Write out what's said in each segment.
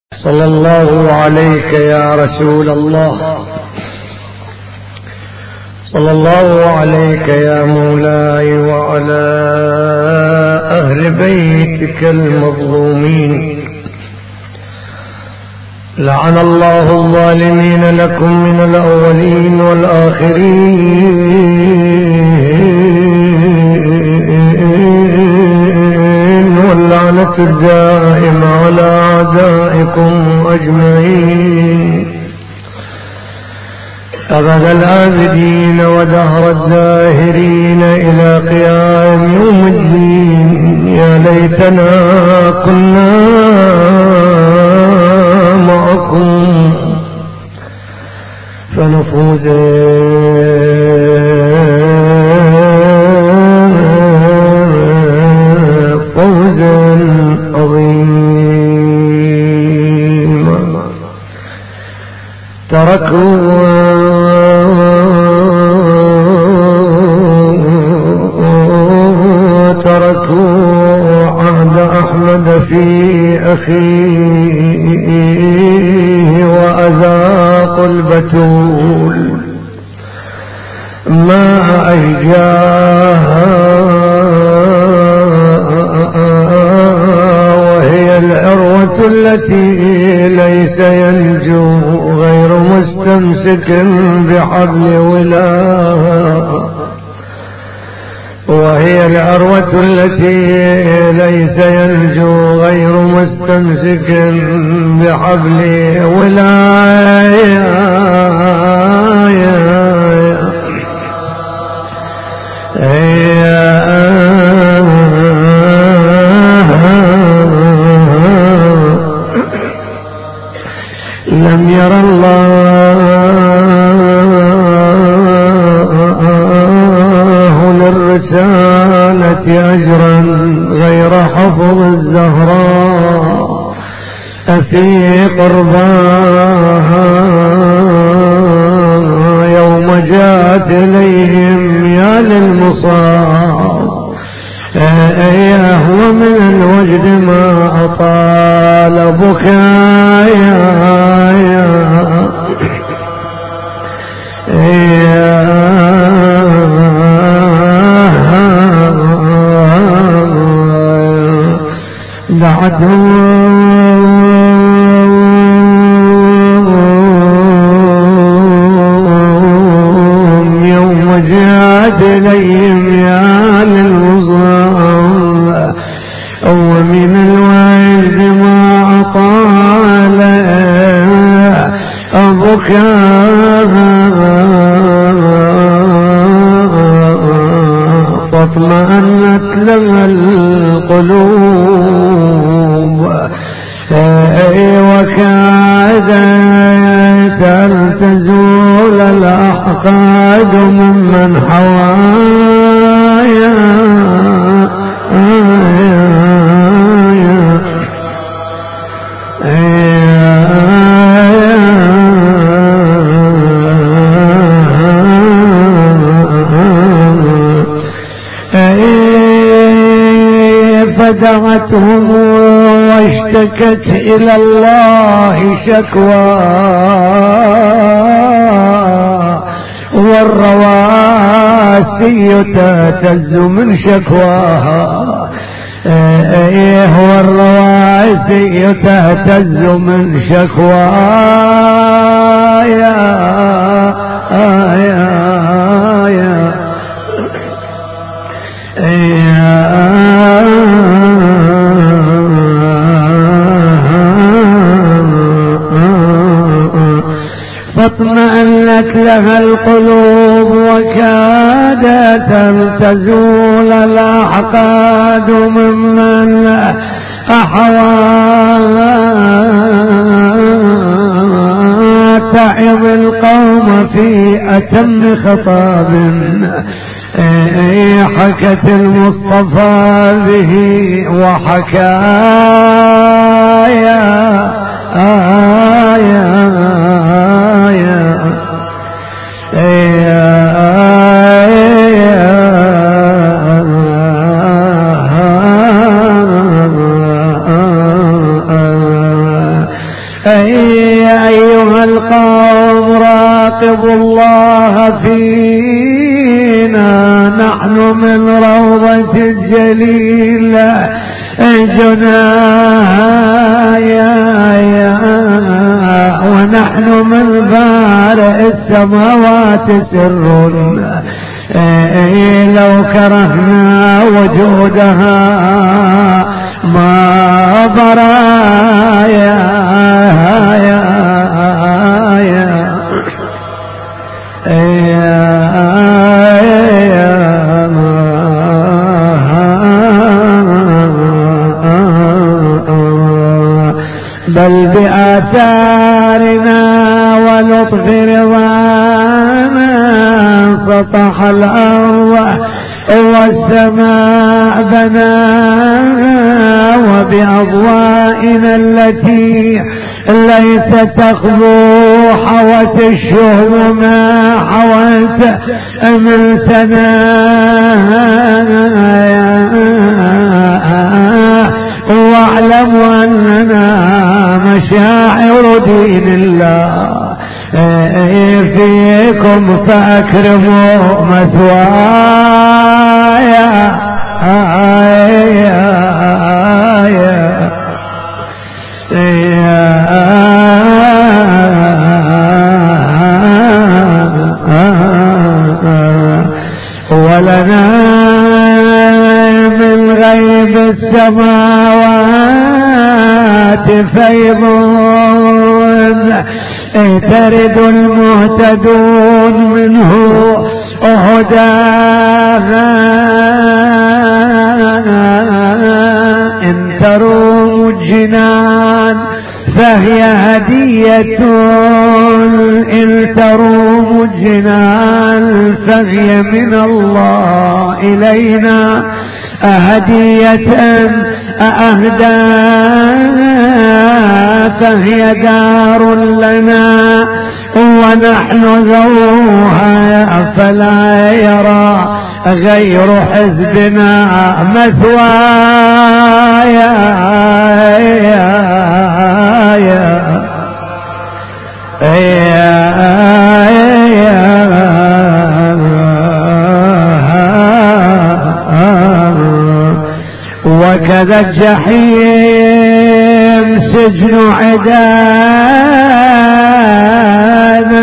صلى الله عليك يا رسول الله، صلى الله عليك يا مولاي وعلى أهل بيتك المظلومين. لعن الله الظالمين لكم من الأولين والآخرين، واللعنة الدائمة على أعدائكم أجمعين أبد الآبدين ودهر الداهرين إلى قيام يوم الدين. يا ليتنا كنا معكم فنفوز فوزا عظيما. تركوا عهد أحمد في أخيه وأذاقوا البتول ما أشجاها، وهي العروة التي ليس ينجو غير مستمسك بحبل ولاها، وهي العروة التي ليس ينجو غير مستمسك بحبل ولاية. لم ير الله للرسالة أجرا غير حفظ الزهراء في قرباها يوم جاءت إليهم يا للمصاب. يهوى من الوجد ما أطال بكايا، دعتهم يوم جاءت إليهم يا للمصاب، ومن الوجد ما أطال بكاها، فاطمأنت لها القلوب وكادت أن تزول الأحقاد ممن حوايا. فدعتهم واشتكت إلى الله شكوى، والرواسي تهتز من شكواها، والرواسي تهتز من شكواها. فاطمأنت لها القلوب وكادت أن تزول الأحقاد ممن أحوى، تعظ القوم في أتم خطاب حكت المصطفى به وحكايا. أيها القوم راقبوا الله فينا، نحن من روضة الجليل جنايا، ونحن من بارئ السماوات سر، لو كرهنا وجودها ما برايا بل بآثارنا ولطف رضانا سطح الأرض والسماء بناها، وبأضوائنا التي ليست تخبو حوت الشهب ما حوت من سنايا، واعلموا أننا مشاعر دين الله فيكم فأكرموا مثوايا. ولنا من غيب السماوات فيض ترد المهتدون منه هداها، إن تروم الجنان فهي هدية، إن تروم الجنان فهي من الله إلينا هدية أهداها، فهي دار لنا ونحن ذوها، فلا يرى غير حزبنا مثوايا. وكذا الجحيم سجن عدانا،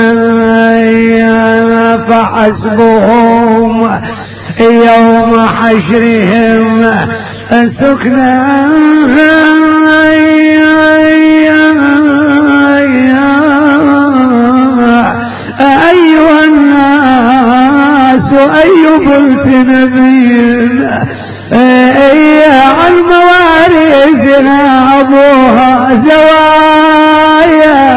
فحسبهم يوم حشرهم سكنا، أيها الناس أي بلت نبينا عن موارثنا أبوها زوايا،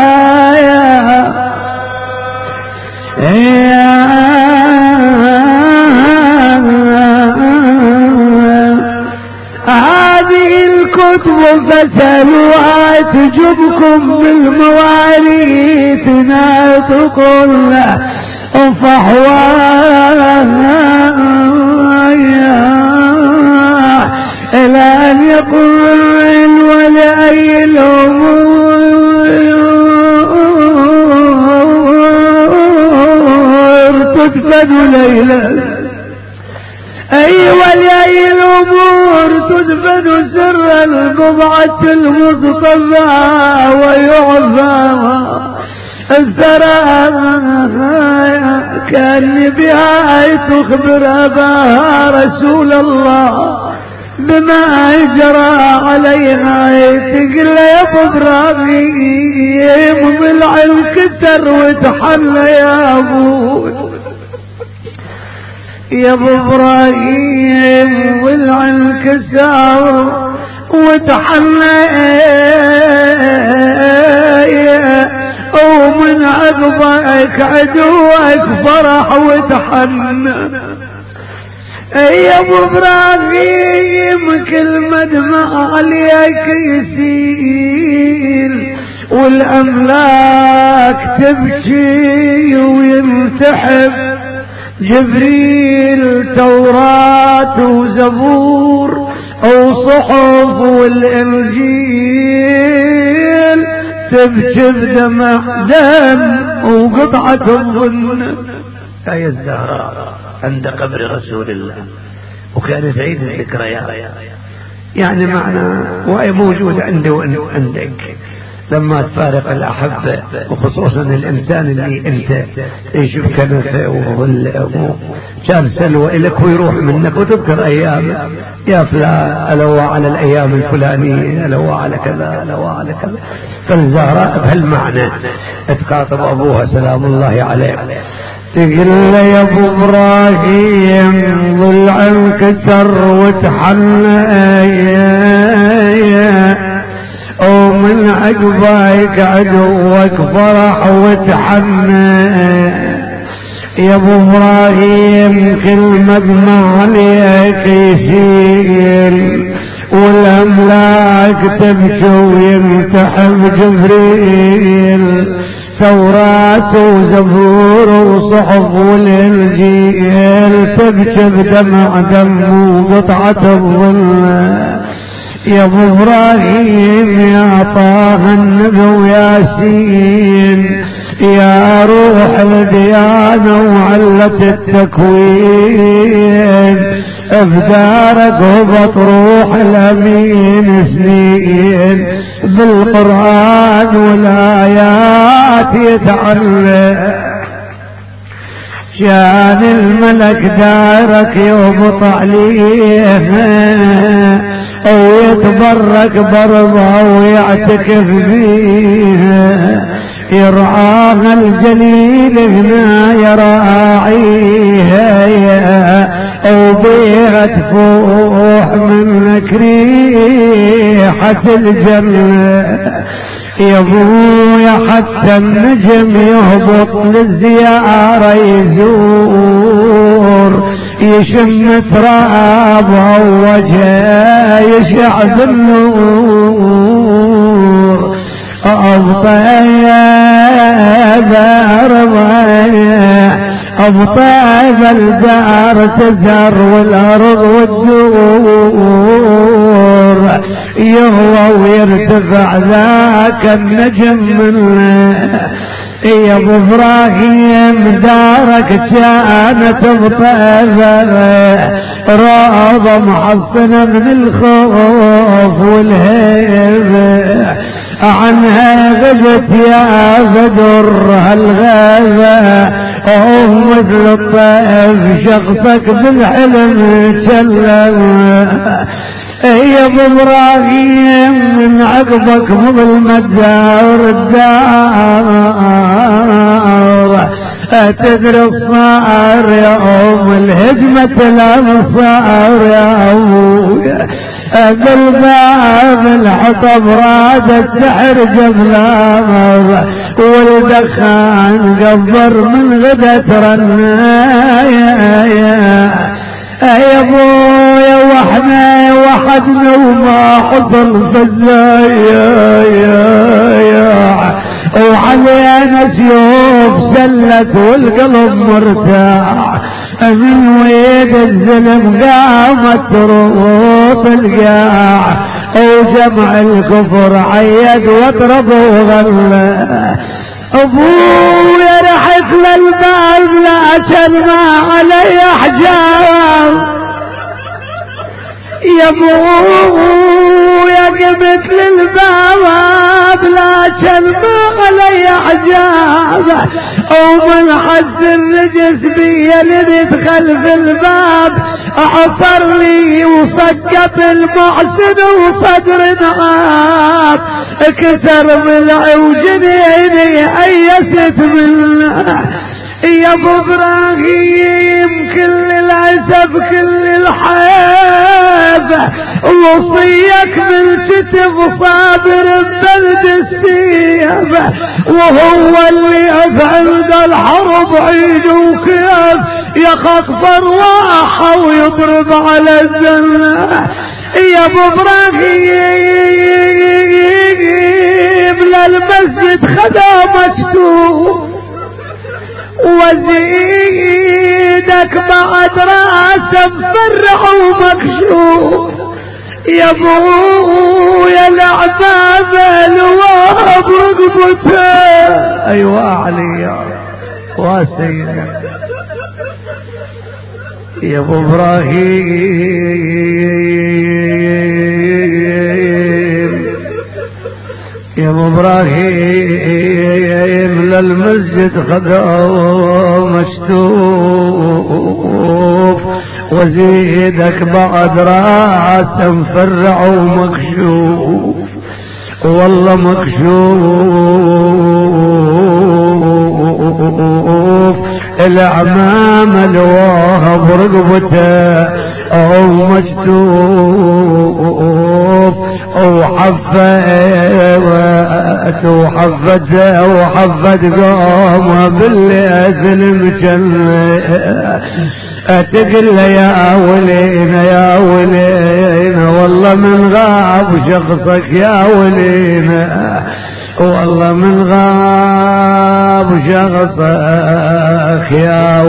هذه الكتب فسألوها تجبكم بالمواريث ناطقون فحواها، إلى أن يقول ولأي الأمور تدفن ليلا، أي ولأي الأمور تدفن سر البضعة المصطفى ويعفى الثرى، كان بها تخبر أباها رسول الله بما جرى عليها، تقل يا ابو ابراهيم ضلع الكسر وتحلى يا ابوي، يا ابو ابراهيم ضلع الكسر وتحلى، ومن عقبك عدوك فرح وتحنى، يا ابو ابراهيم كل مدمع عليك يسيل، والاملاك تبكي وينتحب، جبريل توراة وزبور وصحف والانجيل تبكي بدمع دم وقطعة الظن. هاي الزهراء عند قبر رسول الله، وكانت عيد الذكريات، يعني معنى وهي موجود عندي وعندك. لما تفارق الأحبة وخصوصا الإنسان اللي أنت تعيش بكنفه وكان سلوى إليك ويروح منك وتذكر أيام يا فلان ألوى على الأيام الفلانية، ألوى على كذا، ألوى على كذا. فالزهراء بهالمعنى تخاطب أبوها سلام الله عليه، تقول له يا ابو ابراهيم ضلع انكسر وتحنى ومن عقباك عدوك فرح وتحنى. يا ابو ابراهيم كل مدمع عليك يسيل والاملاك تبكي وينتحب جبريل، توراة وزبور وصحف والانجيل تبكي بدمع دم وقطعة الظل. يا ابو ابراهيم يا طه النبي وياسين يا روح الديانة وعلة التكوين، افدارك هبط روح الامين سنين بالقرآن والآيات يتعلق. كان الملك دارك يهبط عليه ويتبرك برضه ويعتكف فيها، يرعاها الجليل هنا يراعيها وبيها تفوح منك ريحة الجنة. يا ابويا حتى النجم يهبط للزيارة يزور، يشم ترابها ووجهه يشع بالنور. أبطيب الدار تزهر والأرض والدور، يهوى ويرتفع ذاك النجم منه. يا ابو ابراهيم دارك كانت بطيبة روضة محصنة من الخوف والهيبة، عنها غبت يا بدر هالغابة مثل الطيف شخصك بالحلم تسلم. يا ابو ابراهيم من عقبك مظلمة الدار تدري الصار يا ام الهجمة الامصار يا ابويا، بالباب الحطب رادت تحرج بلامر والدخان قبر من غدة رنايا. يا ابويا واحنا وحدنا وما حصل فزايا وعلينا سيوف سلت والقلب مرتاح، من ويد الزلم قامت تروط القاع وجمع الكفر عيد واطرب وغلى. ابويا رحت للباب لكن ما علي حجاب، يا ابويا قمت للباب لكن ما علي حجاب، ومن حس الرجس بي اللي دخل في الباب عصر لي وسقط المحسن وصدر نعاب، كسر ضلعي وجنيني ايست منه. يا ابو ابراهيم كل العزب كل الحيبة وصيك بالكتف صابر ببلد السيبة، وهو اللي عند الحرب عيد وكيف يخاف رواحه ويضرب على الزنة. يا ابو ابراهيم للمسجد خدا مكتوب وزيدك بعد راسه مفرح ومكشوف. يا ابويا العباب الواب برقبته. أيوة علي واسينا يا ابو ابراهيم، يا ابو ابراهيم للمسجد خذوا مشتوف، وزيدك بعد راس مفرع ومكشوف، والله مكشوف. الأعمام الواه برقبته أو مشتوف، وحفت قوم بالليث المجنة. تقل يا ولينا يا ولينا، والله من غاب شخصك يا ولينا، والله من غاب شخصك يا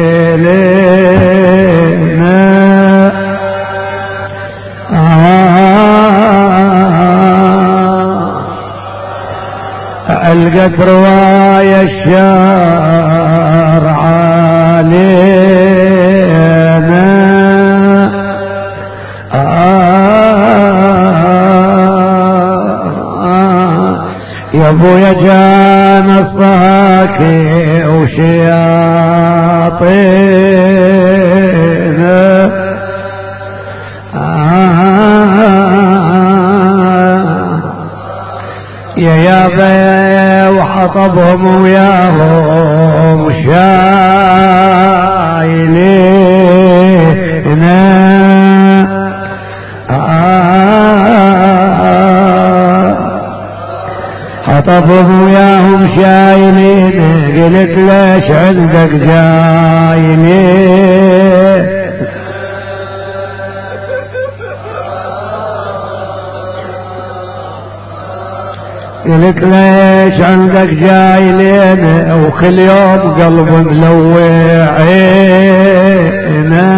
ويلنا. القت رواية الشارع علينا. يا ابويا جانا الصاكي وشياطينا، يا بي وحطبهم وياهم شايلينا. حطبهم وياهم شايلين، قلت ليش عندك جايلين؟ قلت ليش عندك جايلين، وكل يوم قلب ملوعينا.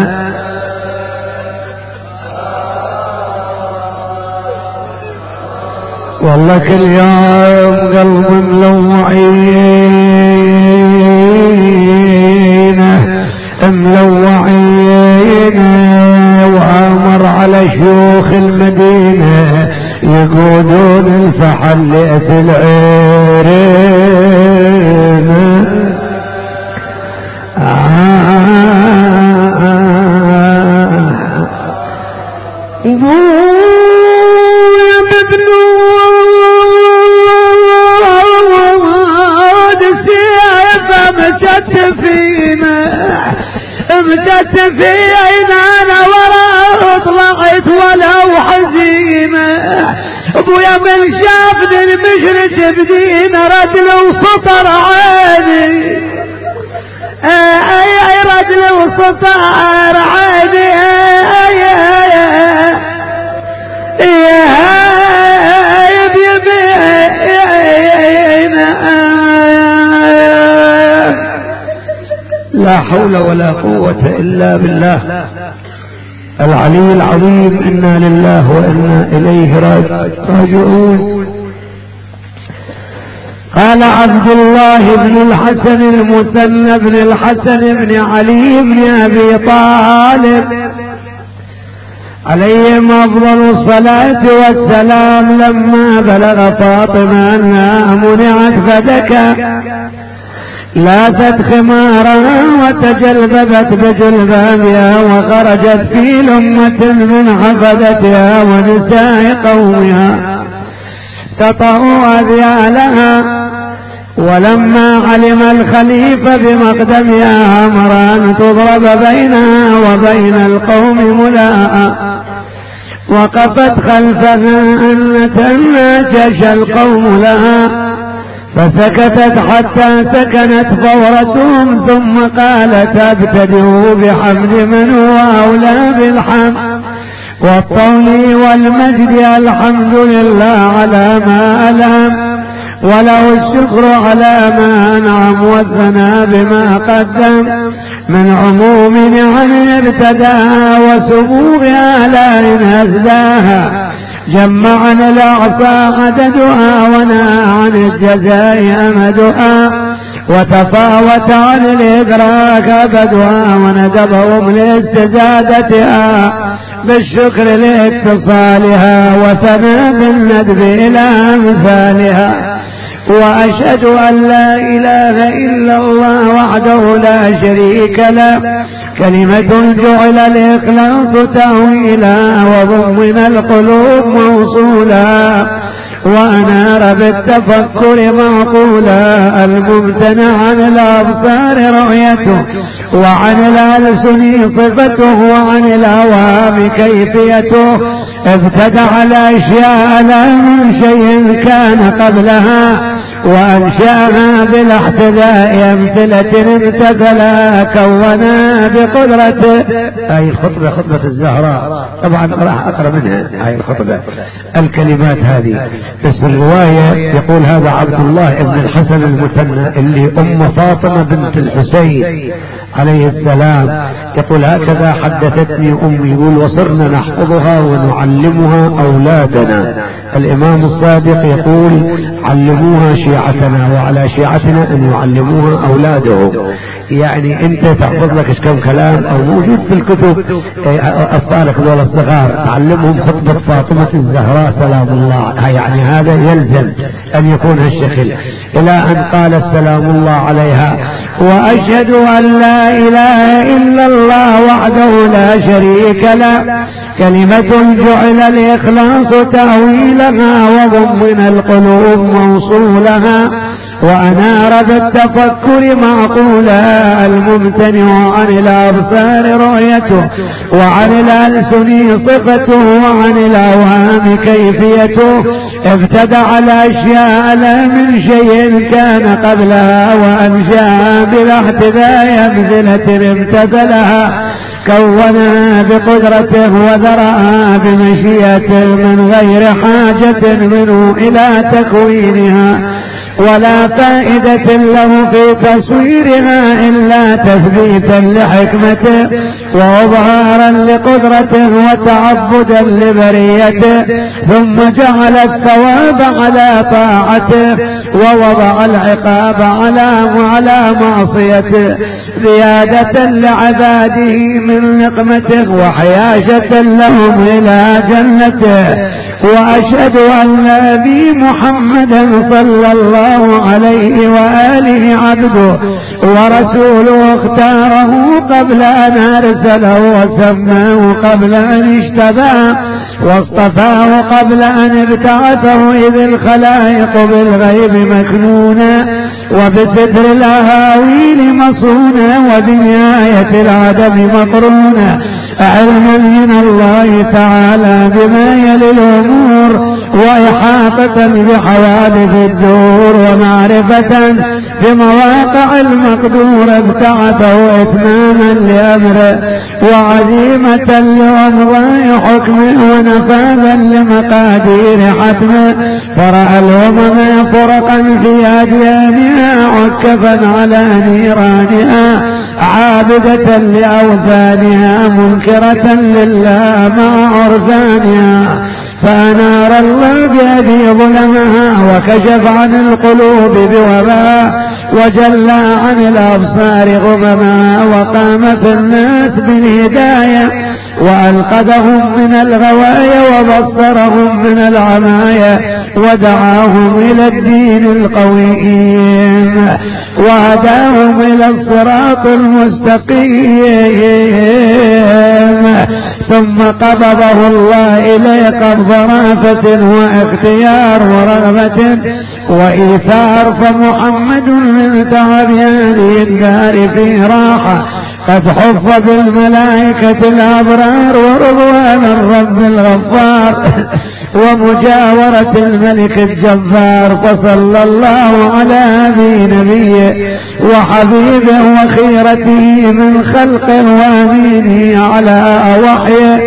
والله كل يوم قلب ملوعينه، وامر على شيوخ المدينة يقودون الفحل ليث العيرين. مشت فينا انا وراه طلعت ولو حزينه. ابويا من شافني المشرس بدين رد له سطر عيني، اي رد له سطر عيني. لا حول ولا قوة إلا بالله العلي العظيم. إنا لله وإنا إليه راجعون. قال عبد الله بن الحسن المثنى بن الحسن بن علي بن أبي طالب عليهم أفضل الصلاة والسلام، لما بلغ فاطمة أنها منعت فبكى، لاثت خمارها وتجلببت بجلبابها، وخرجت في لمة من حفدتها ونساء قومها تطأوا أذيالها. ولما علم الخليفة بمقدمها أمر أن تضرب بينها وبين القوم ملاء، وقفت خلفها أن تناجش القوم لها، فسكتت حتى سكنت فورتهم، ثم قالت ابتدئوا بحمد من هو أولى بالحمد والطول والمجد، الحمد لله على ما ألهم، وله الشكر على ما أنعم، والثناء بما قدم من عموم نعم ابتداها وسبوغ آلاء أزداها. جمعنا الأعصى عددها ونهى عن عن الجزاء أمدها وتفاوت عن الإدراك أبدها وندبهم لاستزادتها بالشكر لاتصالها وثنى بالندب إلى أمثالها. وأشهد أن لا إله إلا الله وحده لا شريك له كلمة جعل الإخلاص تأويلا وضمن القلوب موصولا وأنار بالتفكر معقولا الممتنع عن الأبصار رؤيته وعن الألسن صفته وعن الأوهام كيفيته ابتدع الأشياء لا من شيء كان قبلها وأنشأها بالاحتذاء أمثلة امتثلا كونا بقدرته. هاي الخطبة خطبة الزهراء طبعا راح أقرأ منها هاي الخطبة الكلمات هذه بس الرواية يقول هذا عبد الله ابن الحسن المثنى اللي أم فاطمة بنت الحسين عليه السلام يقول هكذا حدثتني أمي يقول وصرنا نحفظها ونعلمها أولادنا. الإمام الصادق يقول علموها شيعتنا وعلى شيعتنا أن يعلموها أولادهم. يعني أنت تحفظ لك كم كلام أو موجود في الكتب أطفالك دول الصغار تعلمهم خطبة فاطمة الزهراء سلام الله. يعني هذا يلزم أن يكون هالشكل إلى أن قال السلام الله عليها وأشهد أن لا إله إلا الله وحده لا شريك له كلمة جعل الإخلاص تأويلها وضمن القلوب موصولها وأنار بالتفكر معقولا الممتنع عن الأبصار رؤيته وعن الألسن صفته وعن الأوهام كيفيته ابتدع الأشياء لا من شيء كان قبلها وأنشأها بالاحتذاء أمثلة امتثلها كونها بقدرته وذرأها بمشيئته من غير حاجة منه إلى تكوينها ولا فائدة له في تصويرها إلا تثبيتا لحكمته وإظهارا لقدرته وتعبدا لبريته ثم جعل الثواب على طاعته ووضع العقاب على معصيته زيادة لعباده من نقمته وحياشة لهم إلى جنته. وأشهد أن نبي محمدا صلى الله عليه وآله عبده ورسوله اختاره قبل أن أرسله وسماه قبل أن اشتباه واصطفاه قبل أن ابتعثه إذ الخلائق بالغيب مكنونا وبستر الأهاويل مصونا وبنهاية العدم مقرونا علما من الله تعالى بما يلي الأمور وإحاطة بحوادث الدور ومعرفة بمواقع المقدور ابتعثه إتماما لأمره وعزيمة لأمضاء حكمه ونفاذا لمقادير حتمه فرأى الأمم فرقا في أديانها عكفا على نيرانها عابدة لأوثانها منكرة لله مع عرفانها فأنار الله بيده ظلمها وكشف عن القلوب بوباء وجلى عن الأبصار غمما وقام في الناس بالهداية وألقذهم من الغوايا وبصرهم من العمايا ودعاهم إلى الدين القويم وهداهم إلى الصراط المستقيم ثم قبضه الله إليه قبض رافة واختيار ورغبة وإيثار فمحمد من تعب هذه الدار في راحة قد حف بالملائكة الأبرار ورضوان الرب الغفار ومجاورة الملك الجبار فصلى الله على نبيه وحبيبه وخيرته من خلقه وأمينه على وحيه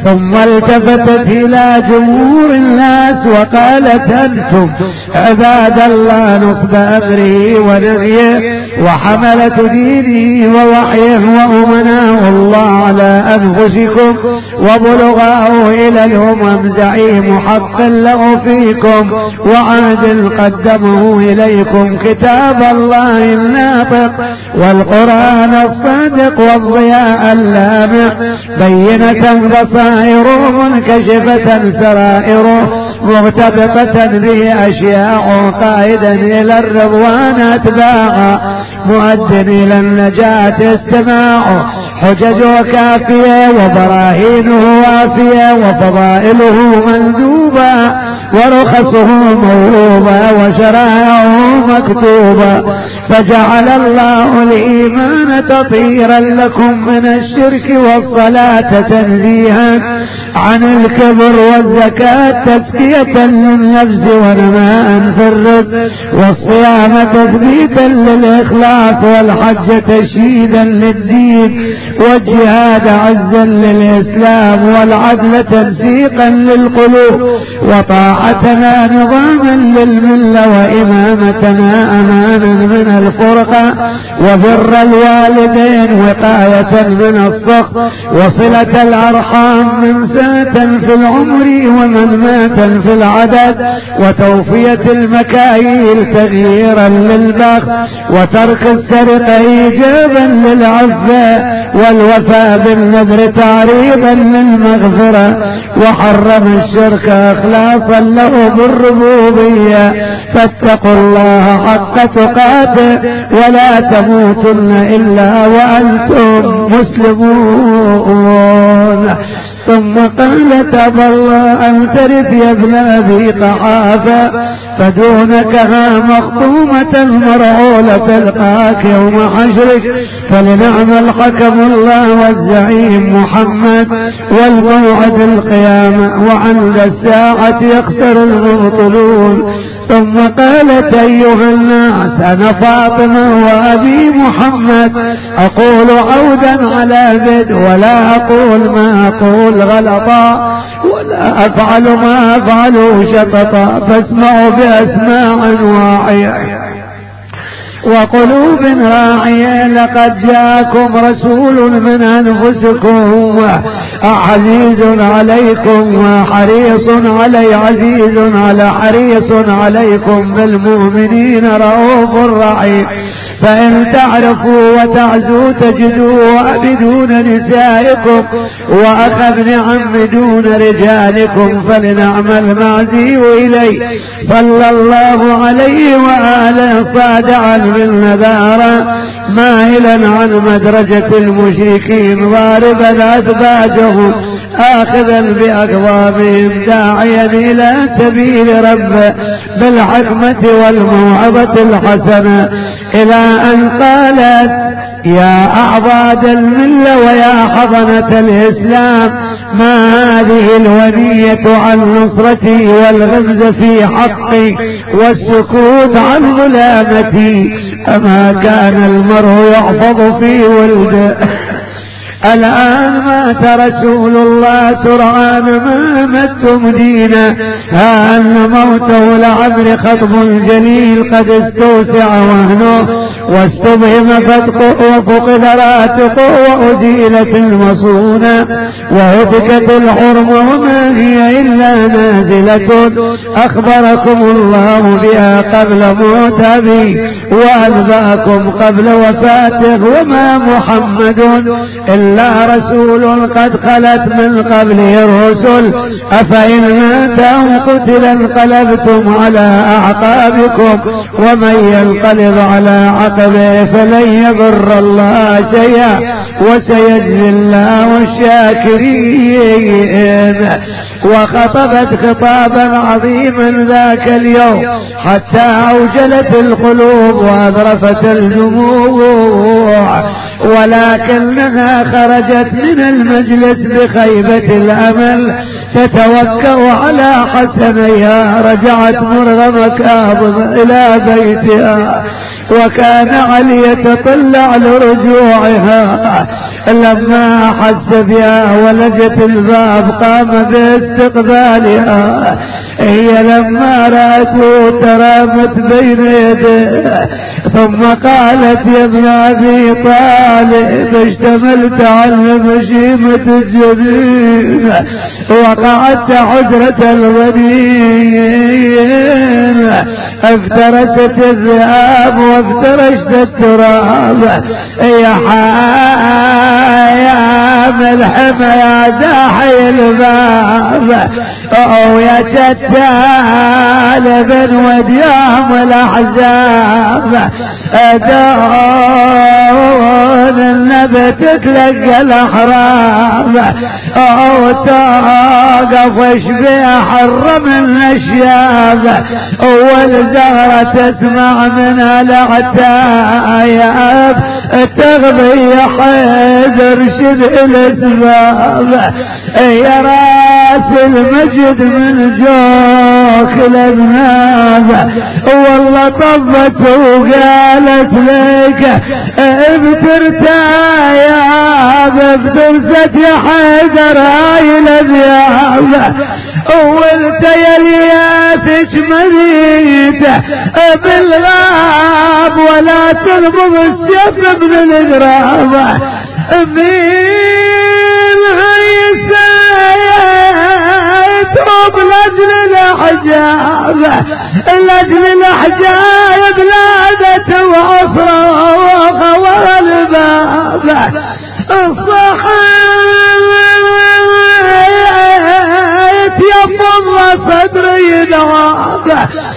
ثم التفتت إلى جمهور الناس وقالت أنتم عباد الله نصب أمره ونبيه وحملة دينه ووحيه وأمناء الله على أنفسكم وبلغاه إلى الأمم زعيم حق له فيكم وعهد قدمه إليكم كتاب الله الناطق والقرآن الصادق والضياء اللامع بينة بصائره منكشفة سرائره مغتبطة به أشياء قائدا إلى الرضوان أتباعا مؤد إلى النجاة استماعه حججه كافية وبراهينه وافية وفضائله مندوبة ورخصه موهوبة وشرائعه مكتوبة فجعل الله الإيمان تطهيرا لكم من الشرك والصلاة تنزيها عن الكبر والزكاة تزكية للنفس ونماء في الرزق والصيام تثبيتا للإخلاص والحج تشييدا للدين والجهاد عزا للإسلام والعدل تنسيقا للقلوب وطاعتنا نظاما للملة وإمامتنا أمانا من الفرقة وبر الوالدين وقاية من السخط وصلة الأرحام ممساة في العمر ومنماة في العدد وتوفية المكاييل تغييرا للبخس وترك السرقة إيجابا للعفة والوفاء بالنذر تعريضا للمغفرة وحرم الشرك إخلاصا له بالربوبية فاتقوا الله حق تقاته ولا تموتن إلا وأنتم مسلمون. ثم قال أبى الله أن ترث يا ابن أبي قحافة فدونك ها مخطومة مرعولة تلقاك يوم حشرك فلنعم الحكم الله والزعيم محمد والموعد القيامة وعند الساعة يخسر المبطلون. ثم قالت أيها الناس أنا فاطمة وأبي محمد أقول عودا على بد ولا أقول ما أقول غلطا ولا أفعل ما أفعل شططا فاسمعوا بأسماع واعية وقلوب راعية لقد جاءكم رسول من أنفسكم عزيز عليكم وحريص علي عزيز على حريص عليكم بالمؤمنين رؤوف رحيم فإن تعرفوا وتعزوا تجدوا بدون نسائكم وأخ ابن عم دون رجالكم فلنعم المعزي إليه صلى الله عليه وآله صادعا بالنذارة ماهلا عن مدرجة المشركين ضاربا أثباجهم آخذا بأقوامهم داعيا إلى سبيل ربه بالحكمة والموعظة الحسنة إلى أن قالت يا أعضاد الملة ويا حضنة الإسلام ما هذه الونية عن نصرتي والغمز في حقي والسكوت عن ظلامتي أما كان المرء يحفظ في ولده الآن مات رسول الله سرعان ما متم دينا ها أن موته لعمر خطب جليل قد استوسع وهنه واستبهم فتقه وفقد راتقه وأزيلت المصونة وهتكت الحرم وما هي إلا نازلة أخبركم الله بها قبل موت أبي وأنبأكم قبل وفاته وما محمد إلا رسول قد خلت من قبله الرسل أفإن مات أو قتل انقلبتم على أعقابكم ومن ينقلب على عقبه فلن يضر الله شيئا وسيجزي الله الشاكرين. وخطبت خطابا عظيما ذاك اليوم حتى أوجلت القلوب وأذرفت الجموع ولكنها خرجت من المجلس بخيبة الأمل تتوكأ على حسنيها رجعت مرغمة كاظمة إلى بيتها وكان علي يتطلع لرجوعها. لما حس بها ولجت الباب قام باستقبالها. هي لما رأته ترامت بين يديه ثم قالت يا ابن أبي طالب اشتملت على مشيمة الجبين وقعدت حجرة الغنيم افترست الذئاب وافترشت التراب يا حيام الحمى يا داحي الباب او يا شتال بن وديام الاحزاب دون النبي تتلقى الاحرام او توقف اشبيه حر من الشياب والزهرة تسمع منها الاعتاياب تغضي يا حيدر شد الاسباب يا راس المجد من جوك الابناب والله طبت وقالت لك ابترتاياب ابترست يا حيدر هاي الابياب وانت يا لياتك مريته بالغاب ولا تنبض السيف من الغرابة من غيسايتهم لاجل الاحجاب لاجل الاحجاب لادت وعصره والباب يفض صدري نواب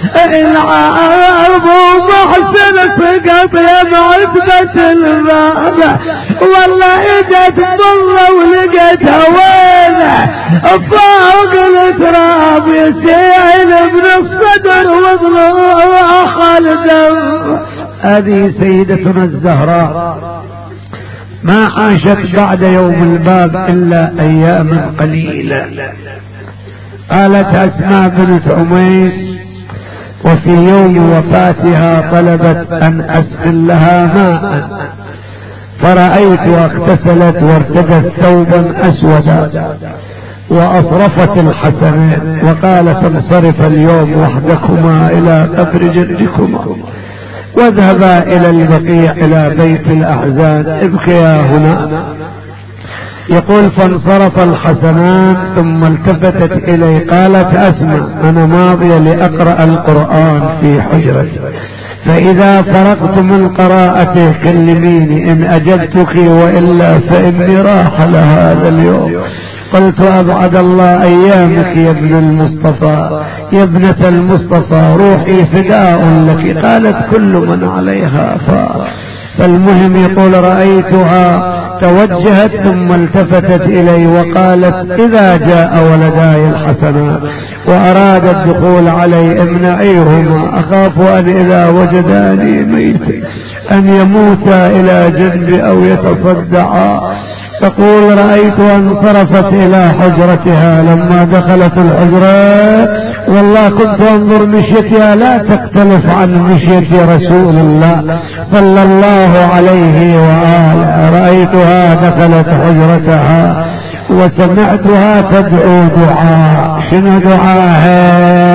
العاب ومحسن سقط يا معتبة الباب والله اجت ضلة ولقيتها وينه فوق التراب يسيل من الصدر وضلوخ الدم. هذه سيدتنا الزهراء ما عاشت بعد يوم الباب إلا أياما قليلة. قالت أسماء بنت عميس وفي يوم وفاتها طلبت أن أسقل لها ماء فرأيت اغتسلت وارتدت ثوبا أسودا وأصرفت الحسنين وقالت انصرف اليوم وحدكما إلى قبر جدكما واذهبا إلى البقيع إلى بيت الأحزان ابكيا هنا. يقول فانصرف الحسنان ثم التفتت إلي قالت أسمع أنا ماضية لأقرأ القرآن في حجرتي فإذا فرغت من قراءته كلميني إن أجبتك وإلا فإني راح لهذا اليوم. قلت أبعد الله أيامك يا ابن المصطفى يا ابنة المصطفى روحي فداء لك. قالت كل من عليها فار. فالمهم يقول رأيتها توجهت ثم التفتت إلي وقالت إذا جاء ولداي الحسنات وأراد الدخول علي امنعيهما أخاف أن إذا وجداني ميت أن يموتا إلى جنبي أو يتصدعا. تقول رأيت انصرفت إلى حجرتها. لما دخلت الحجرة والله كنت أنظر مشيتها لا تختلف عن مشية رسول الله صلى الله عليه وآله. رأيتها دخلت حجرتها وسمعتها تدعو دعاء. شنو دعاها؟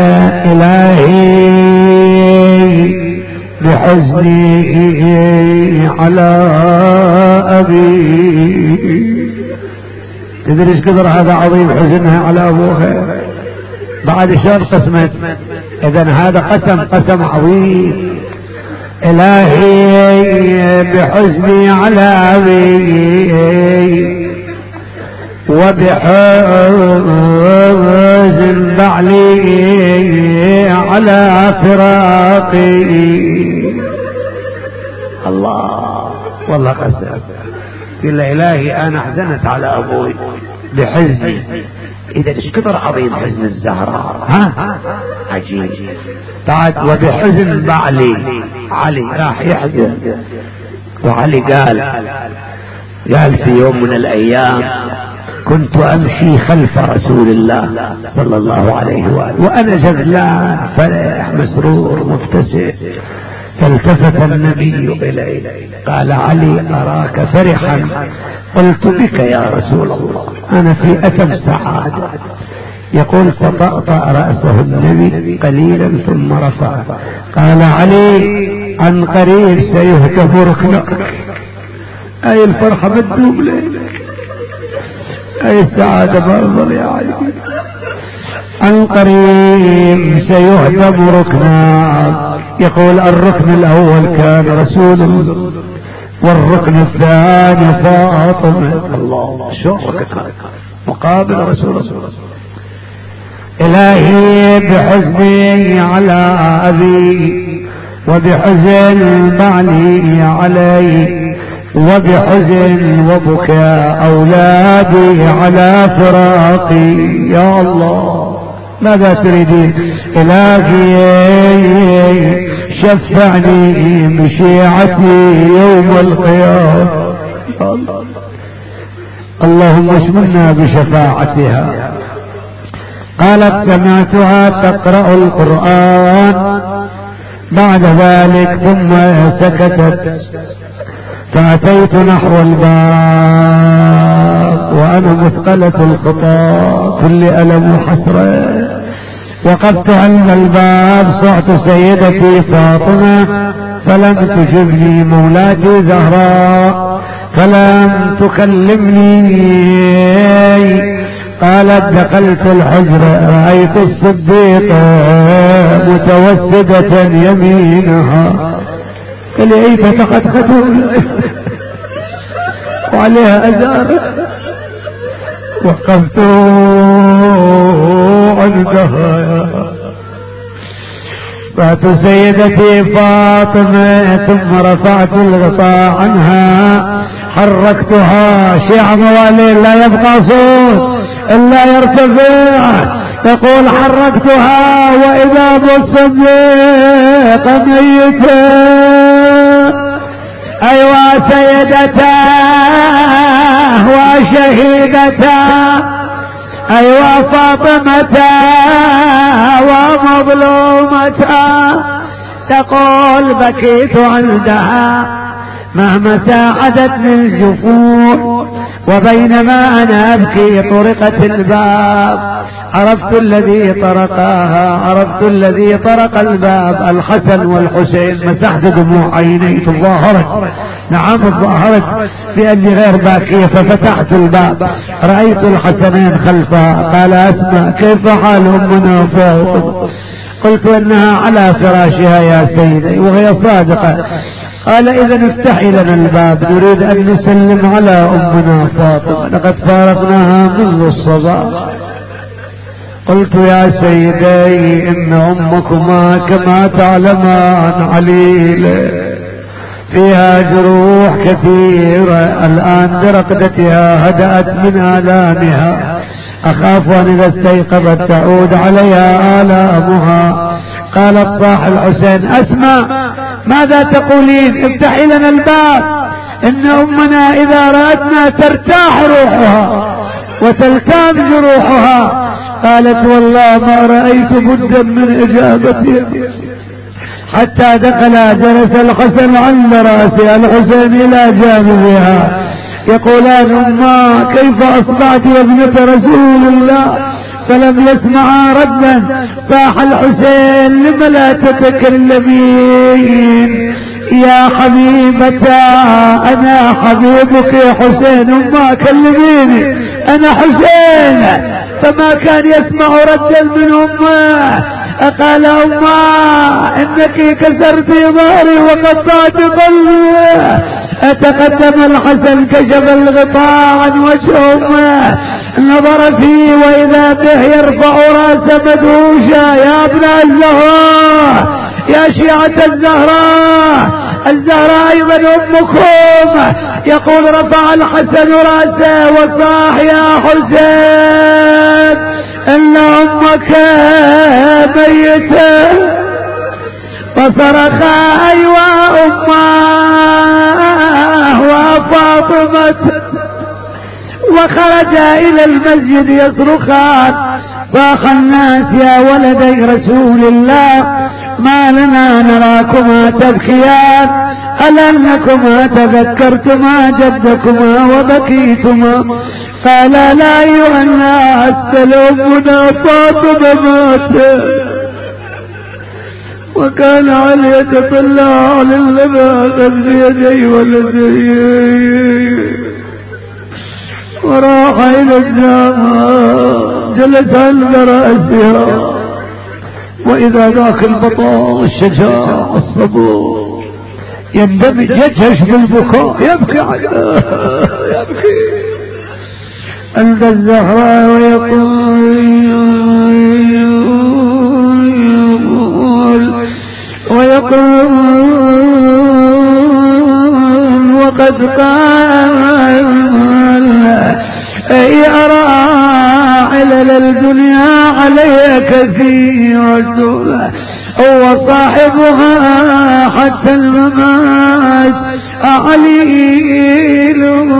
إلهي بحزني على أبي. تدري ايش قدر هذا عظيم حزنها على أبوها بعد شهر قسمت. إذن هذا قسم عظيم. إلهي بحزني على أبي وبحزن بعلي على فراقي. الله والله قسم. قل إلهي أنا حزنت على أبوي بحزني. إذا ايش كثر عظيم حزن الزهراء. ها عجيب. بعد وبحزن بعلي علي راح يحزن. وعلي قال في يوم من الأيام كنت أمشي خلف رسول الله صلى الله عليه وآله وأنا جذلان فرح مسرور مبتسم فالتفت النبي إليه قال علي أراك فرحا. قلت بك يا رسول الله أنا في أتم سعادة. يقول فطأطأ رأسه النبي قليلا ثم رفعه قال علي عن قريب سيهتف ركنك. أي الفرحة بتدوم لك، أي السعادة بأفضل يا علي. عن قريب سيهتم ركنك. يقول الركن الأول كان رسول الله والركن الثاني فاطمة. الله شوفك مقابل رسول الله. إلهي بحزني على أبي وبحزن بعلي علي وبحزن وبكاء أولادي على فراقي. يا الله ماذا تريدين؟ إلهي شفعني بشيعتي يوم القيامة. اللهم اشملنا بشفاعتها. قالت سمعتها تقرأ القرآن بعد ذلك ثم سكتت. فأتيت نحو الباب وأنا مثقلة الخطى كل ألم وحسرة. وقفت عند الباب صعت سيدتي فاطمة فلم تجبني مولاتي زهراء فلم تكلمني. قالت دخلت الحجر رأيت الصديقة متوسدة يمينها كليت تخدخد وعليها أزار. وقفت عندها صعت سيدتي فاطمة ثم رفعت الغطاء عنها حركتها. شيع موالين لا يبقى صوت إلا يرتفع. تقول حركتها وإذا بالصديق ميتة. أيوا سيدتاه وشهيدتاه أيوا فاطمتاه ومظلومتاه. تقول بكيت عندها مهما ساعدتني الجفون وبينما أنا أبكي طرقت الباب. عرفت الذي طرقها، عرفت الذي طرق الباب الحسن والحسين. مسحت دموع عيني تظاهرت، نعم تظاهرت بأني غير باكية. ففتحت الباب رأيت الحسنين خلفها. قال أسمع كيف حال أمنا فاطمة؟ قلت إنها على فراشها يا سيدي وهي صادقة. قال إذا افتحي لنا الباب نريد أن نسلم على أمنا فاطمة لقد فارقناها منذ الصباح. قلت يا سيدي إن أمكما كما تعلمان عليلة فيها جروح كثيرة الآن برقدتها هدأت من آلامها. أخاف أن إذا استيقظت تعود عليها آلامها. قالت صاح الحسين أسمع ماذا تقولين؟ افتحي لنا الباب إن أمنا إذا رأتنا ترتاح روحها وتلتام جروحها. قالت والله ما رأيت بدا من إجابتها حتى دخل جلس الحسن عند رأسها الحسين إلى جانبها يقولان أما كيف أصبحت يا ابنة رسول الله؟ فلم يسمع ردا. صاح الحسين لم لا تتكلمين يا حبيبتا؟ أنا حبيبك يا حسين. أما كلميني أنا حسين. فما كان يسمع ردا من أمه. قال أما إنك كسرت ظهري وقطعت قلبي. أتقدم الحسن كشف الغطاء عن وجه أمه نظر فيه وإذا به يرفع رأس مدهوشا. يا ابن الزهراء يا شيعة الزهراء، الزهراء أيضا أمكم. يقول رفع الحسن رأسه وصاح يا حسين إن أمك ميتة. فصرخ أيوا أماه وفاطمة وخرج إلى المسجد يصرخان. صاح الناس يا ولدي رسول الله ما لنا نراكما تبكيان هل أنكما تذكرتما جدكما وبكيتما؟ قال لا أيها الناس تلومنا فاطمة ماتت. وكان علي يتطلع على الذي أخذ بيدي ولدي وراح إلى الجامع جلس عند رأسها وإذا ذاك البطل الشجاع الصبور يندمج يجهش بالبكاء يبكي يبكي عند الزهراء ويقول وقد قال أي أرى علل الدنيا علي كثيرة هو صاحبها حتى الممات أعليل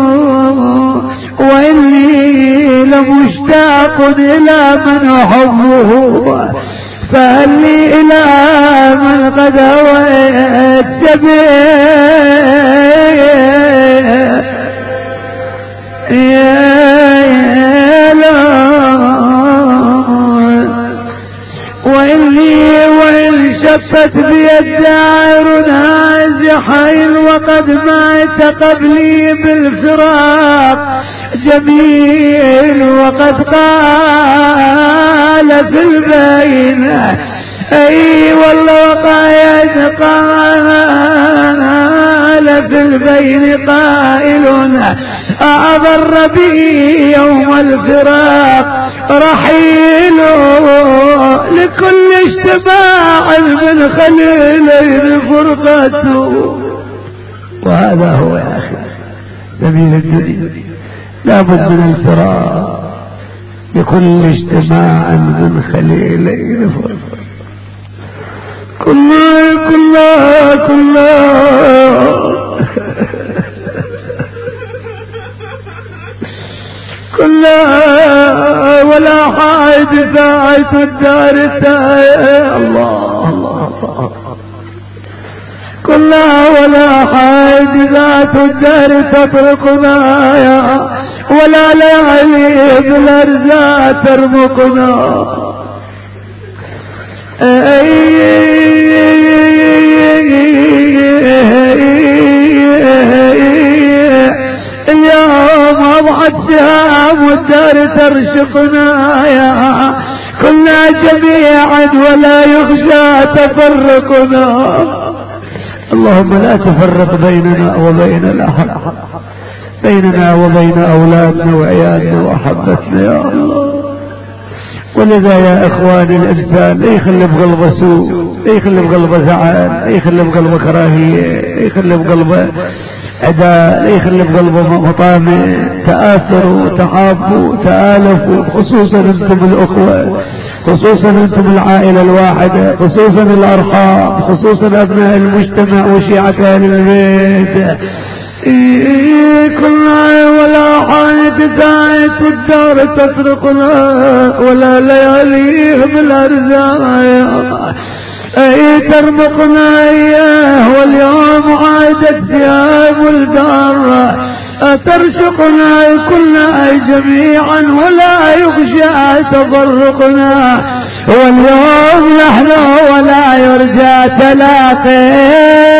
وإني لمشتاق إلى من أحبه فهل لي إلى من قد هويت وإن شفت بي الدار نازحين وقد مات قبلي بالفراق جميل وقد قال في البين أي والله قايد قال في البين قائل أضر بي يوم الفراق رحيل لكل اجتماع من خليلين فرقته. وهذا هو يا أخي سبيل الدنيا لابد من الفراق لكل اجتماع من خليلين فرقته. كلها ولا حائد ساعة الدار الله الله كلها ولا حائد ذات الدار تتركنا ولا ليالي بالأرزاق ترمقنا. اليوم أضحت سهام والدار ترشقنا كنا جميعا ولا يخشى تفرقنا. اللهم لا تفرق بيننا وبين الأحد بيننا وبين أولادنا وعيالنا وأحبتنا يا الله. ولذا يا إخواني الإنسان لا يخلي بقلبه سوء، لا يخلي بقلبه زعل، لا يخلي بقلبه كراهية، لا يخلي بقلبه عداء، لا يخلي بقلبه مطامع. تآثروا تحابوا تآلفوا، خصوصا انتم الأخوة، خصوصا انتم العائلة الواحدة، خصوصا الأرحام، خصوصا أبناء المجتمع وشيعة أهل البيت. كلنا ولا حائط داعت الدار تطرقنا ولا لياليه بالأرزاق ترمقنا إياه. واليوم عادت سيام الدار ترشقنا كلنا جميعا ولا يخشى تفرقنا. واليوم نحن ولا يرجى تلاقينا.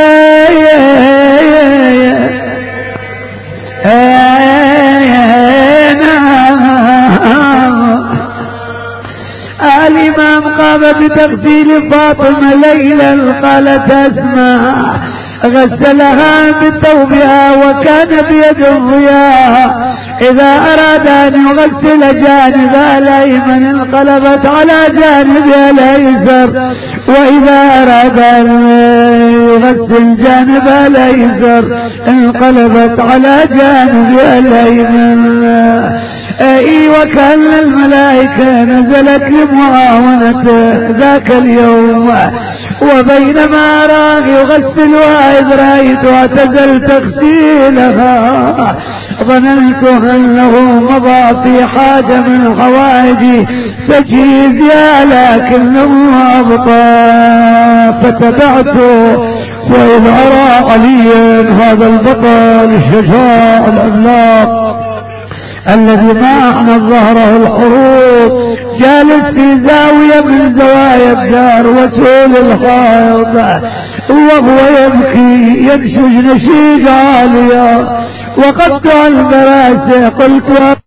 الإمام قام بتغسيل فاطمة ليلا قالت أسماء غسلها بثوبها وكان بيد الضياء إذا أراد أن يغسل جانبها الأيمن انقلبت على جانبها الأيسر وإذا أراد أن يغسل جانبها الأيسر انقلبت على جانبها الأيمن. وكأن الملائكة نزلت لمعاونته ذاك اليوم. وبينما راه يغسلها إذ رأيتها تزل تغسيلها ظننت أنه مضى في حاجة من حوائجي فجيزيا لكنه أبطى فتبعته وإذ أرى عليا هذا البطل الشجاع العملاق الذي ما أحمد ظهره الحروب جالس في زاوية من زوايا الدار وسول الحائط وهو يبكي ينشج نشيج عاليا وقطع البراسة قلت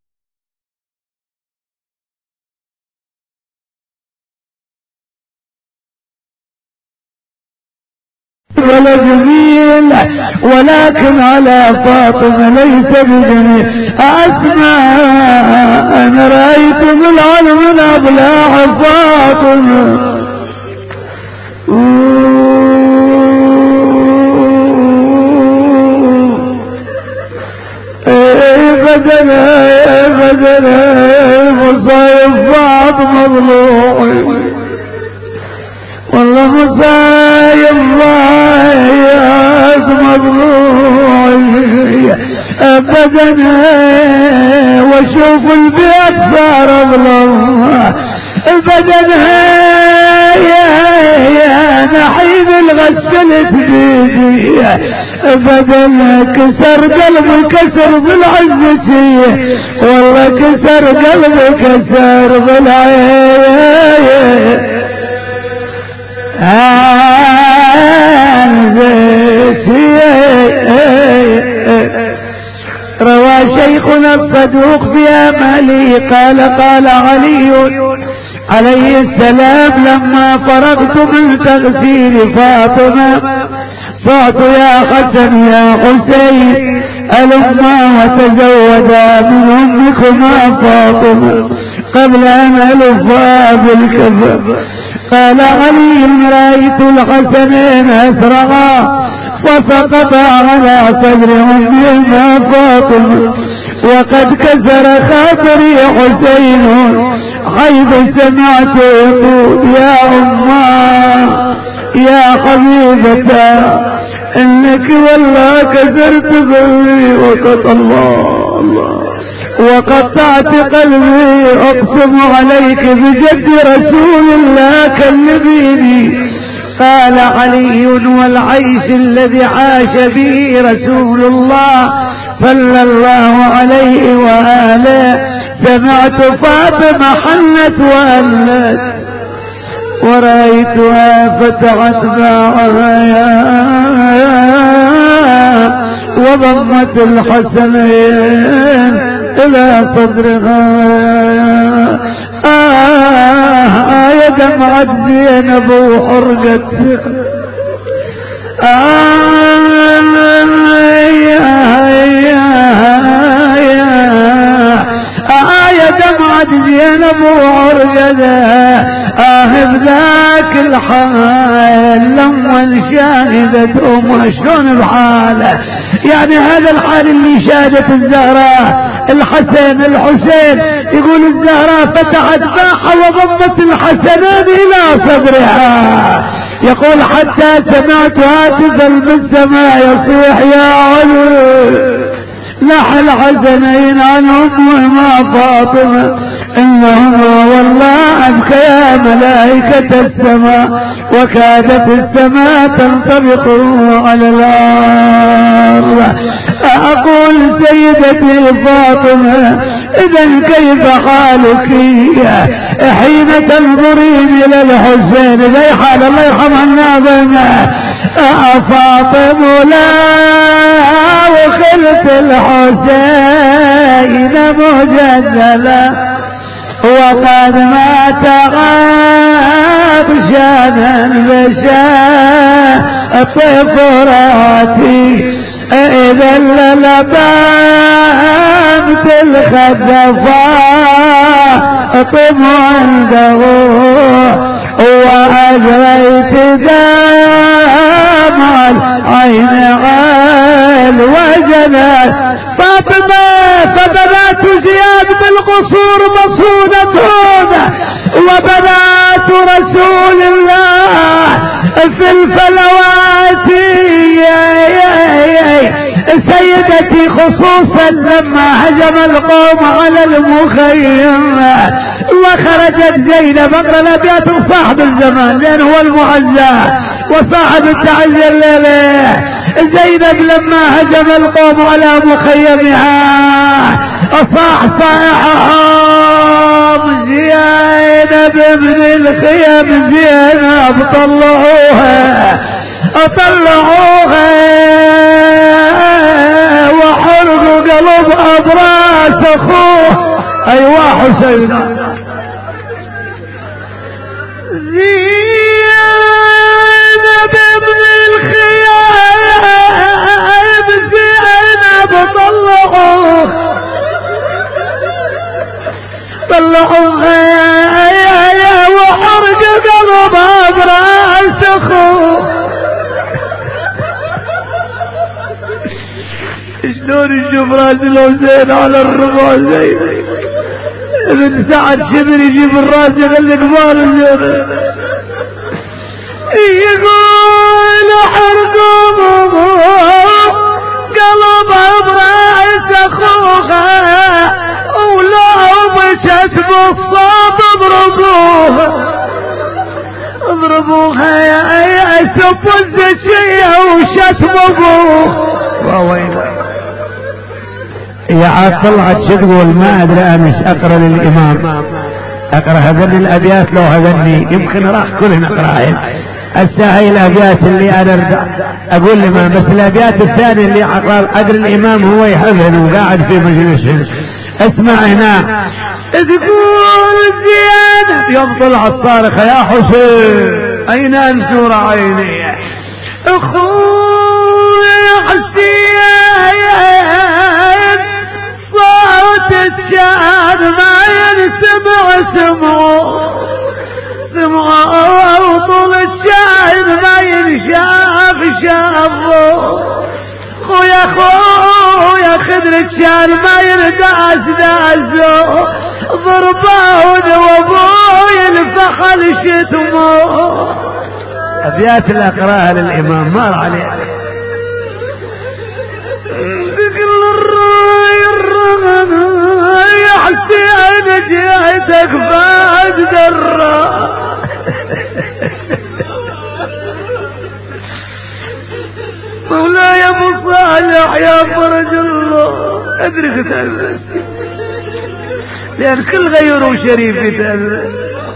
ولا جميل ولكن على فاطمة ليس بجميل. أسمع أنا رأيت بالعلم من أبلاع فاطمة بدنا مصايب فاطمة ضلوعي والله مصايب ضايات مضلوعي أبدا واشوف البيت صار ظلم أبدا يا نحيب الغسلت بيدي أبدا كسر قلبي كسر بالعزة والله كسر قلبي كسر بالعين روى شيخنا الصدوق في آمالي قال علي عليه السلام لما فرغت من تغسيل فاطمة صعت يا حسن يا حسين ألما وتزودا من أمكما فاطمة قبل أن ألفا بالكفر. قال علي رأيت الحسنين أسرعا وسقطا على صدر أمهما فاطمة وقد كسر خاطري حسين حيث سمعت يقول يا أمه يا حبيبتي إنك والله كسرت قلبي وقط الله وقطعت قلبي أقسم عليك بجد رسول الله كلميني. قال علي والعيش الذي عاش به رسول الله صلى الله عليه وآله سمعت فاطمة حنت وألت ورأيتها فتحت باعها وضمت الحسنين إلى صدرها. يا دمعت زينب وحرقت يا دمعت زينب وحرقت بذاك الحال لما انشاهدت أمها شلون بحاله. يعني هذا الحال اللي شاهدت الزهراء الحسين الحسين يقول الزهراء فتحت باحة وضمت الحسنين إلى صدرها. يقول حتى سمعت هاتفا بالسماء يصيح يا علي نحى الحسنين عن أمهما فاطمة إنهما والله أبكيا ملائكة السماء وكادت السماء تنطبق على الأرض. أقول سيدتي فاطمة إذا كيف حالك حين تنظرين إلى الحسين زي حال الله يرحمها النابنة فاطمة لا وخلت الحسين مجدلا وقد مات عطشانا بشاء طفراتي إذا للبامت الخدفاء طم عنده وأجريت دمع العين عال وجنات فاطمة فبنات زياد بالقصور مصونتهم، وبنات رسول الله في الفلوات. سيدتي خصوصا لما هجم القوم على المخيم وخرجت زينب، اقرا الابيات صاحب الزمان لان هو المعزى وصاحب التعزية الليلة. زينب لما هجم القوم على مخيمها صاح صائحهم زينب من الخيم، زينب طلعوها وحرقوا قلب أبراس أخوه. أيوة حسين زينب من الخيام، زينب طلعوها وحرق قلب أبراس أخوه. شلون يشوف راس الحسين على الربع زين ابن سعد شبر يجيب الراس يخلي كبار الزين، يقول حرقوا قلب براس اخوها، ولو مشت بالصوت اضربوها يا سبوا الزكية وشتم ابوه. وويلك يا عاد طلعت شو تقول؟ ما ادري امس اقرا للامام، اقرا هذني الابيات لو هذني يمكن راح كلنا نقراهن. هسه هاي الابيات اللي انا اقول الامام، بس الابيات الثانيه اللي اقرا الامام هو يحفظ وقاعد في مجلسه. اسمع هنا تقول زينب يوم طلعت صارخه يا حسين اين انشر عيني اخوي حسين، صوت الشعب ما ينسمع سمعه وطول الشعب ما ينشاف شافه. خويا خدر الشعب ما ينداس داسه، ضرباه وابوي الفخل شتمه. ابيات اللي اقراها للامام مر عليه. بكل الراي يا حسين جيتك فاد درة، مولاي ابو صالح يا فرج الله ادرك تأذن، لان كل غيره شريف يتأذن.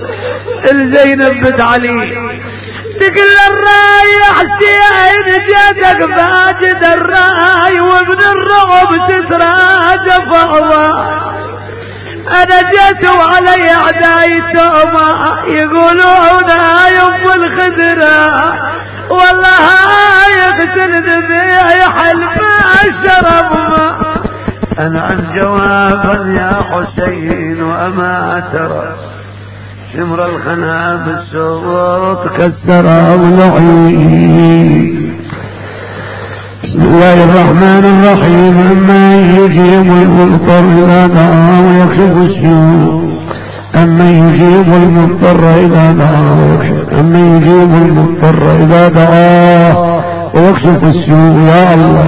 الزينب بنت علي تقل الراي يا حسين جيتك فاجد الراي، وابن الرعب تسراج فعضا. انا جيت وعلي اعداي توما يقولون هاي ام الخدرة، والله هاي اغسل ذبيح حلف الشرب. انا عن جوابا يا حسين وما ترى شمر الخنا بالصوت كسر أضلعي. بسم الله الرحمن الرحيم. أما يجيب المضطر إذا دعاه ويكشف السوء، أما يجيب المضطر إذا دعاه، أما يجيب المضطر إذا دعاه ويكشف السوء. يا الله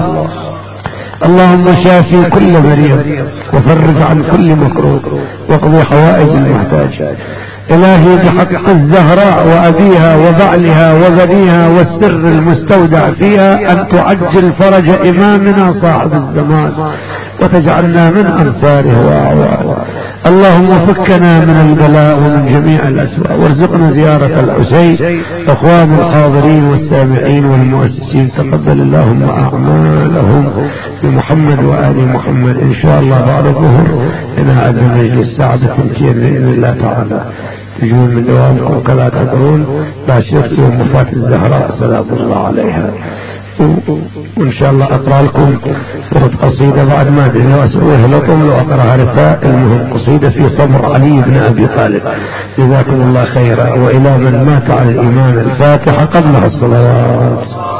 اللهم شافي كل مريض وفرج عن كل مكروه واقضي حوائج المحتاج. إلهي بحق الزهراء وأبيها وبعلها وبنيها والسر المستودع فيها أن تعجل فرج إمامنا صاحب الزمان وتجعلنا من أنصاره وأعوانه. اللهم فكنا من البلاء ومن جميع الأسواء، وارزقنا زيارة الحسين. أخوان الحاضرين والسامعين والمؤسسين تقبل اللهم أعمالهم بمحمد وآل محمد. إن شاء الله بعد الظهر هنا عندنا مجلس ساعة تمكين بإذن الله تعالى، تجون من دوامكم كلا تدرون. باشر يوم وفاة الزهراء سلام الله عليها. وإن شاء الله أقرأ لكم ورد قصيدة بعد ما أدري أسويها لكم لو أقرأها رفاء. المهم قصيدة في صبر علي بن أبي طالب. جزاكم الله خيرا. وإلى من مات على الإيمان الفاتحة قبلها الصلوات.